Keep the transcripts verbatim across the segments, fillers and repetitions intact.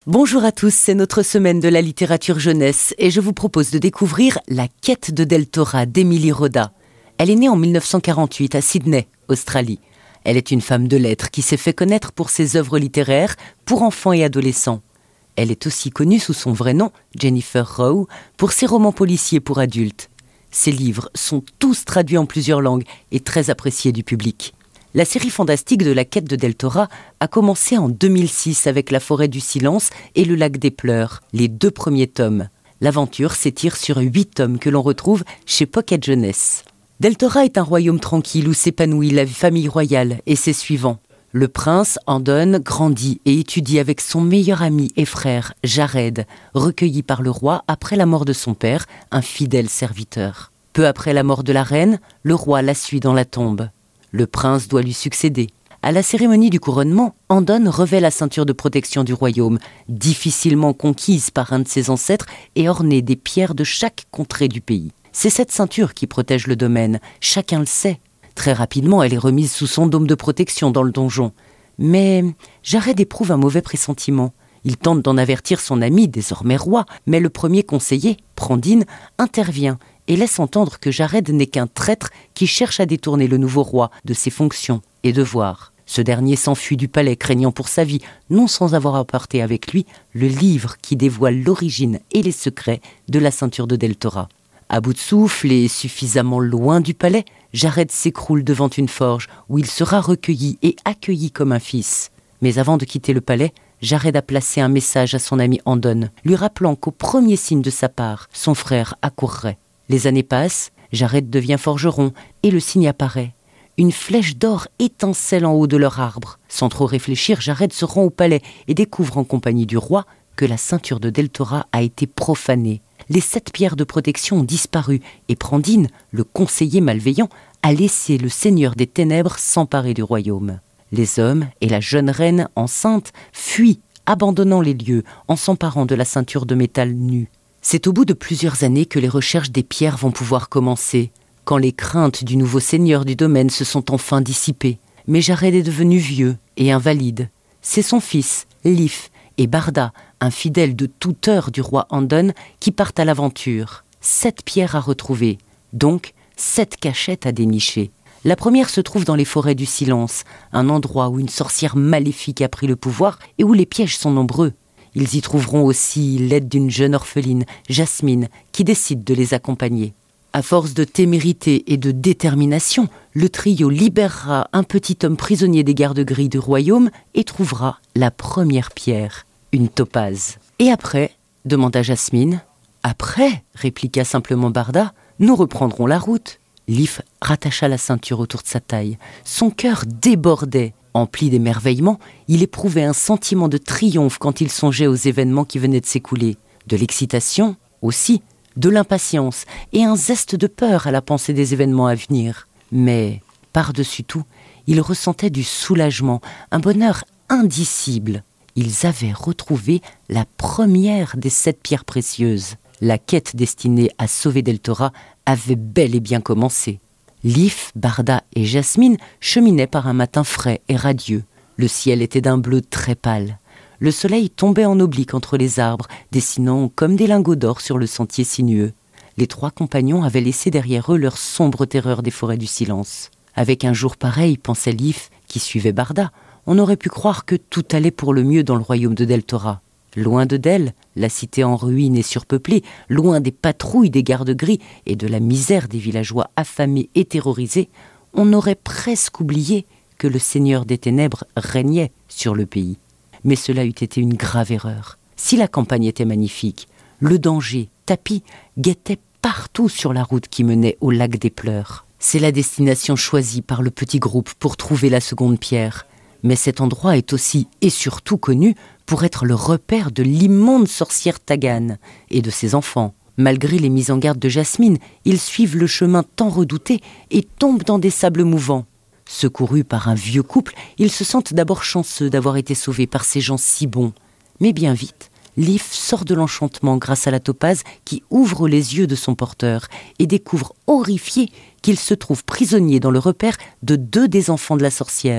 Bonjour à tous, c'est notre semaine de la littérature jeunesse et je vous propose de découvrir La quête de Deltora d'Emily Rodda. Elle est née en dix-neuf cent quarante-huit à Sydney, Australie. Elle est une femme de lettres qui s'est fait connaître pour ses œuvres littéraires pour enfants et adolescents. Elle est aussi connue sous son vrai nom, Jennifer Rowe, pour ses romans policiers pour adultes. Ses livres sont tous traduits en plusieurs langues et très appréciés du public. La série fantastique de La quête de Deltora a commencé en deux mille six avec La forêt du silence et Le lac des pleurs, les deux premiers tomes. L'aventure s'étire sur huit tomes que l'on retrouve chez Pocket Jeunesse. Deltora est un royaume tranquille où s'épanouit la famille royale et ses suivants. Le prince Andon grandit et étudie avec son meilleur ami et frère, Jared, recueilli par le roi après la mort de son père, un fidèle serviteur. Peu après la mort de la reine, le roi la suit dans la tombe. Le prince doit lui succéder. À la cérémonie du couronnement, Andon revêt la ceinture de protection du royaume, difficilement conquise par un de ses ancêtres et ornée des pierres de chaque contrée du pays. C'est cette ceinture qui protège le domaine, chacun le sait. Très rapidement, elle est remise sous son dôme de protection dans le donjon. Mais Jared éprouve un mauvais pressentiment. Il tente d'en avertir son ami, désormais roi, mais le premier conseiller, Prandine, intervient et laisse entendre que Jared n'est qu'un traître qui cherche à détourner le nouveau roi de ses fonctions et devoirs. Ce dernier s'enfuit du palais craignant pour sa vie, non sans avoir apporté avec lui le livre qui dévoile l'origine et les secrets de la ceinture de Deltora. À bout de souffle et suffisamment loin du palais, Jared s'écroule devant une forge où il sera recueilli et accueilli comme un fils. Mais avant de quitter le palais, Jared a placé un message à son ami Andon, lui rappelant qu'au premier signe de sa part, son frère accourrait. Les années passent, Jared devient forgeron et le signe apparaît. Une flèche d'or étincelle en haut de leur arbre. Sans trop réfléchir, Jared se rend au palais et découvre en compagnie du roi que la ceinture de Deltora a été profanée. Les sept pierres de protection ont disparu et Prandine, le conseiller malveillant, a laissé le seigneur des ténèbres s'emparer du royaume. Les hommes et la jeune reine enceinte fuient, abandonnant les lieux en s'emparant de la ceinture de métal nue. C'est au bout de plusieurs années que les recherches des pierres vont pouvoir commencer, quand les craintes du nouveau seigneur du domaine se sont enfin dissipées. Mais Jared est devenu vieux et invalide. C'est son fils, Leif, et Barda, un fidèle de toute heure du roi Andon, qui partent à l'aventure. Sept pierres à retrouver, donc sept cachettes à dénicher. La première se trouve dans les forêts du silence, un endroit où une sorcière maléfique a pris le pouvoir et où les pièges sont nombreux. Ils y trouveront aussi l'aide d'une jeune orpheline, Jasmine, qui décide de les accompagner. À force de témérité et de détermination, le trio libérera un petit homme prisonnier des gardes-gris du royaume et trouvera la première pierre, une topaze. « Et après ?» demanda Jasmine. « Après ?» répliqua simplement Barda. « Nous reprendrons la route. » Leif rattacha la ceinture autour de sa taille. Son cœur débordait. Empli d'émerveillement, il éprouvait un sentiment de triomphe quand il songeait aux événements qui venaient de s'écouler. De l'excitation aussi, de l'impatience et un zeste de peur à la pensée des événements à venir. Mais, par-dessus tout, il ressentait du soulagement, un bonheur indicible. Ils avaient retrouvé la première des sept pierres précieuses. La quête destinée à sauver Deltora avait bel et bien commencé. Leif, Barda et Jasmine cheminaient par un matin frais et radieux. Le ciel était d'un bleu très pâle. Le soleil tombait en oblique entre les arbres, dessinant comme des lingots d'or sur le sentier sinueux. Les trois compagnons avaient laissé derrière eux leur sombre terreur des forêts du silence. Avec un jour pareil, pensait Leif, qui suivait Barda, on aurait pu croire que tout allait pour le mieux dans le royaume de Deltora. Loin de Del, la cité en ruine et surpeuplée, loin des patrouilles des gardes-gris et de la misère des villageois affamés et terrorisés, on aurait presque oublié que le seigneur des ténèbres régnait sur le pays. Mais cela eût été une grave erreur. Si la campagne était magnifique, le danger, tapis, guettait partout sur la route qui menait au lac des pleurs. C'est la destination choisie par le petit groupe pour trouver la seconde pierre. Mais cet endroit est aussi et surtout connu pour être le repère de l'immonde sorcière Tagan et de ses enfants. Malgré les mises en garde de Jasmine, ils suivent le chemin tant redouté et tombent dans des sables mouvants. Secourus par un vieux couple, ils se sentent d'abord chanceux d'avoir été sauvés par ces gens si bons. Mais bien vite, Leif sort de l'enchantement grâce à la topaze qui ouvre les yeux de son porteur et découvre horrifié qu'il se trouve prisonnier dans le repère de deux des enfants de la sorcière.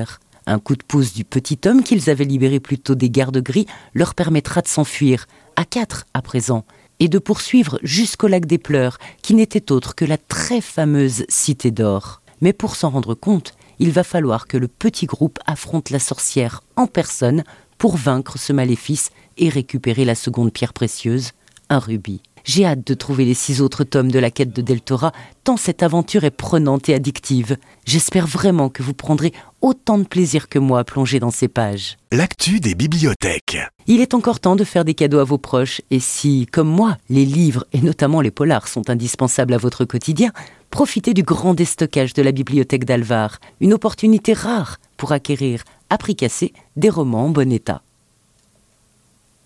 Un coup de pouce du petit homme qu'ils avaient libéré plus tôt des gardes gris leur permettra de s'enfuir, à quatre à présent, et de poursuivre jusqu'au lac des Pleurs, qui n'était autre que la très fameuse Cité d'Or. Mais pour s'en rendre compte, il va falloir que le petit groupe affronte la sorcière en personne pour vaincre ce maléfice et récupérer la seconde pierre précieuse, un rubis. J'ai hâte de trouver les six autres tomes de la quête de Deltora, tant cette aventure est prenante et addictive. J'espère vraiment que vous prendrez autant de plaisir que moi à plonger dans ces pages. L'actu des bibliothèques. Il est encore temps de faire des cadeaux à vos proches, et si, comme moi, les livres et notamment les polars sont indispensables à votre quotidien, profitez du grand déstockage de la bibliothèque d'Alvar, une opportunité rare pour acquérir, à prix cassé, des romans en bon état.